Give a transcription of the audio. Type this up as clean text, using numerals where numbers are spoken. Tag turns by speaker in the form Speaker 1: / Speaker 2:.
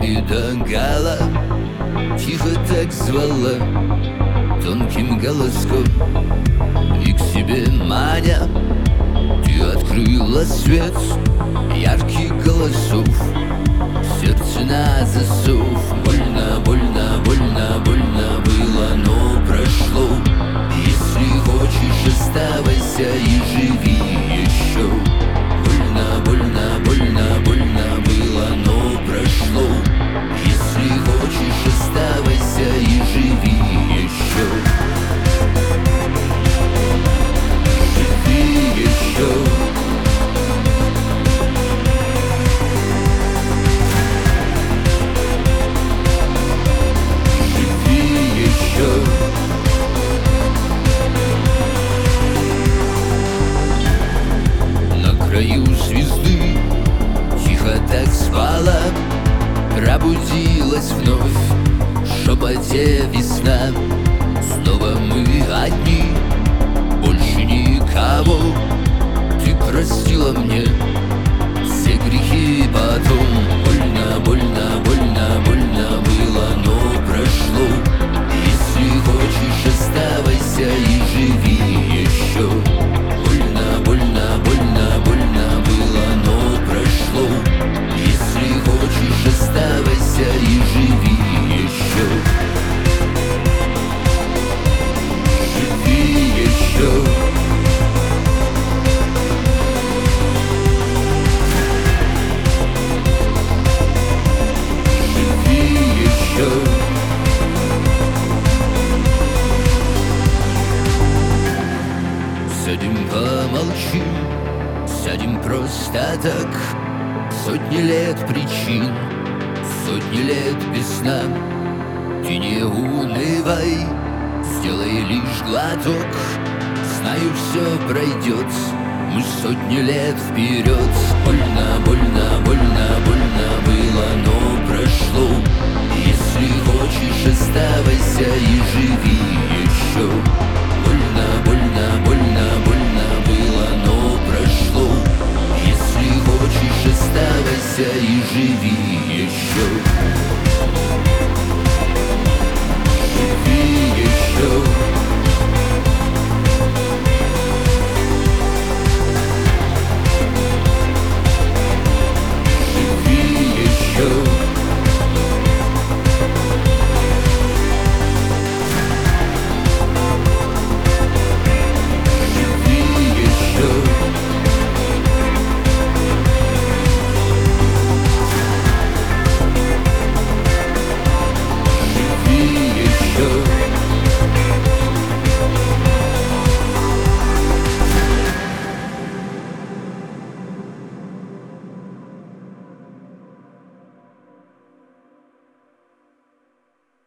Speaker 1: Недогала, тихо так звала тонким голоском, и к себе маня ты открыла свет ярких голосов. Сердце на засов. Больно, больно, больно, больно было, но прошло. Если хочешь, оставайся и живи еще. Больно, больно, больно, больно было, но прошло. Если хочешь, оставайся и живи еще. Живи еще. На краю звезды тихо так спала, пробудилась вновь в шепоте весна. Снова мы одни, больше никого. Ты простила мне все грехи потом. Больно, больно, больно, больно было, но прошло. Если хочешь, оставайся и живи еще. Больно, больно, больно, больно было, но прошло. Если хочешь, оставайся и живи еще. Живи еще. Сядем, помолчим, сядем просто так. Сотни лет причин, сотни лет без сна. Ты не унывай, сделай лишь глоток. Знаю, все пройдет, мы сотни лет вперед. Больно, больно, больно, больно было, но прошло. Если хочешь, оставайся и живи еще. Больно, больно, больно, больно было, но прошло. Если хочешь, оставайся и живи еще.